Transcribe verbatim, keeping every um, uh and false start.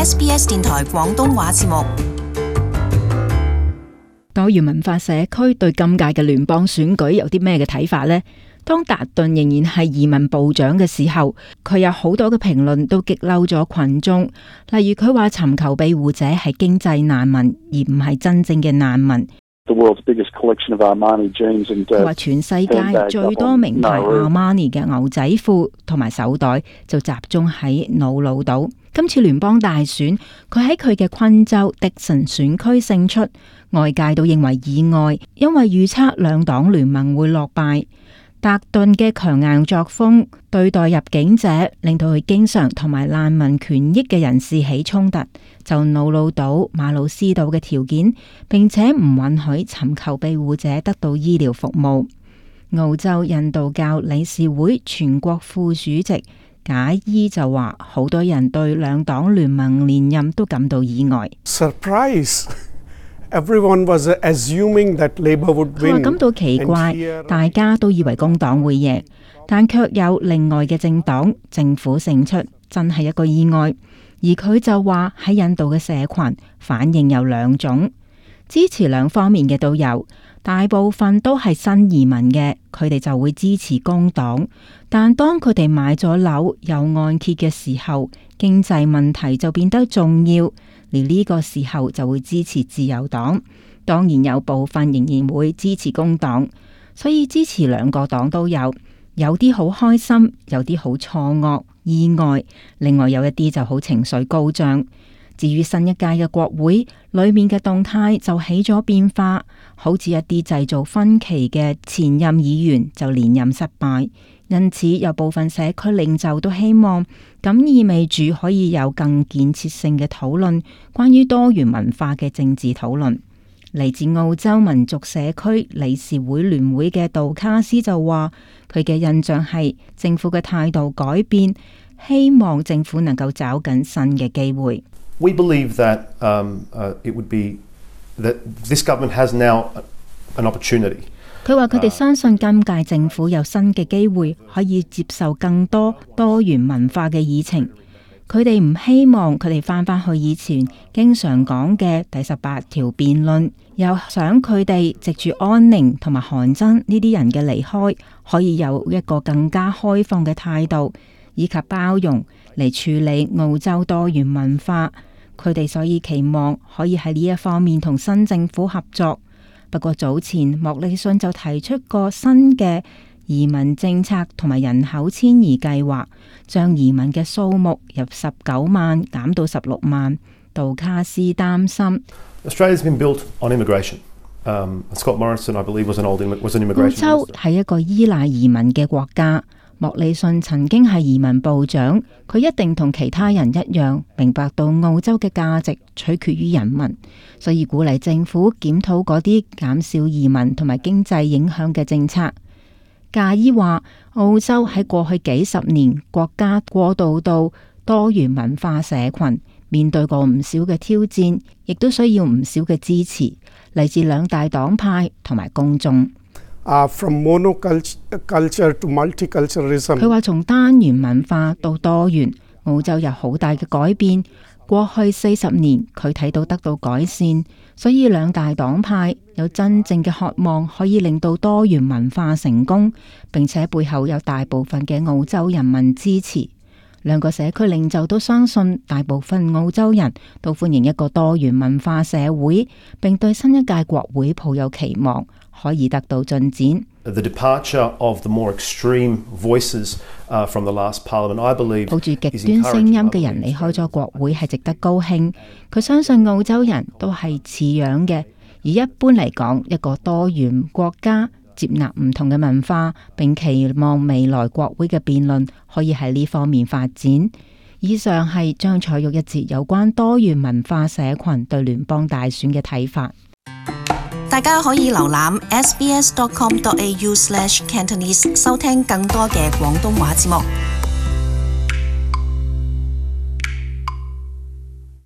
S B S 電台廣東話節目。 多元文化社區對今屆嘅聯邦選舉有啲咩嘅睇法呢？當達頓仍然係移民部長嘅時候，佢有好多嘅評論都激嬲咗群眾，例如佢話尋求庇護者係經濟難民，而唔係真正嘅難民。佢話全世界最多名牌阿瑪尼嘅牛仔褲同埋手袋就集中喺瑙魯島。今次聯邦大選，佢喺佢嘅昆州迪神選區勝出，外界都認為意外，因為預測兩黨聯盟會落敗。達頓嘅強硬作風對待入境者，令到佢經常同埋難民權益嘅人士起衝突，就瑙魯島、馬魯斯島嘅條件，並且唔允許尋求庇護者得到醫療服務。澳洲印度教理事會全國副主席賈伊就話，好多人對兩黨聯盟連任都感到意外。 Surprise! Everyone was assuming that Labour would win. 佢話感到奇怪，大家都以為工黨會贏，但卻有另外嘅政黨政府勝出，真係一個意外。而佢就話喺印度嘅社群反應有兩種，支持兩方面嘅都有，大部分都係新移民嘅，佢哋就會支持工黨，但當佢哋買咗樓有按揭嘅時候，經濟問題就變得重要。而呢個時候就會支持自由黨，當然有部分仍然會支持工黨，所以支持兩個黨都有，有啲好開心，有啲好錯愕、意外，另外有一啲就好情緒高漲。至於新一屆嘅國會裏面嘅動態就起咗變化，好似一啲製造分歧嘅前任議員就連任失敗，因此有部分社區領袖都希望，咁意味住可以有更建設性嘅討論，關於多元文化嘅政治討論。嚟自澳洲民族社區理事會聯會嘅杜卡斯就話，佢嘅印象係政府嘅態度改變，希望政府能夠找緊新嘅機會。 We believe that um, uh, it would be that this government has now an opportunity. 佢話佢哋相信今屆政府有新嘅機會，可以接受更多多元文化嘅議程。佢哋唔希望佢哋翻返去以前經常講嘅第十八條辯論，又想佢哋藉住安寧同埋韓真呢啲人嘅離開，可以有一個更加開放嘅態度以及包容嚟處理澳洲多元文化。佢哋所以期望可以喺呢一方面同新政府合作。不過早前莫里遜就提出過新嘅移民政策同埋人口遷移計劃，將移民嘅數目由十九萬減到十六萬。杜卡斯擔心 Australia's been built on immigration. Um, Scott Morrison, I believe, was an old was an immigration. 澳洲係一個依賴移民嘅國家。莫里遜曾經係移民部長，佢一定同其他人一樣明白到澳洲嘅價值取決於人民，所以鼓勵政府檢討嗰啲減少移民同埋經濟影響嘅政策。賈伊話，澳洲喺過去幾十年國家過渡到多元文化社群，面對過唔少嘅挑戰，亦都需要唔少嘅支持，嚟自兩大黨派同埋公眾。 Uh, from monoculture to multiculturalism. 佢話從單元文化到多元，澳洲有好大嘅改變。過去四十年，佢睇到得到改善，所以兩大黨派有真正嘅渴望，可以令到多元文化成功，並且背後有大部分嘅澳洲人民支持。兩個社區領袖都相信，大部分澳洲人都歡迎一個多元文化社會，並對新一屆國會抱有期望，可以得到進展。 The departure of the more extreme voices uh, from the last parliament, I believe, 抱住極端聲音嘅人離開咗國會係值得高興。佢相信澳洲人都係似樣嘅，而一般嚟講，一個多元國家接納唔同嘅文化，並期望未來國會嘅辯論可以喺呢方面發展。以上係張彩玉一節有關多元文化社群對聯邦大選嘅睇法。 大家可以瀏覽 s b s dot com dot a u slash cantonese 收聽更多嘅廣東話節目。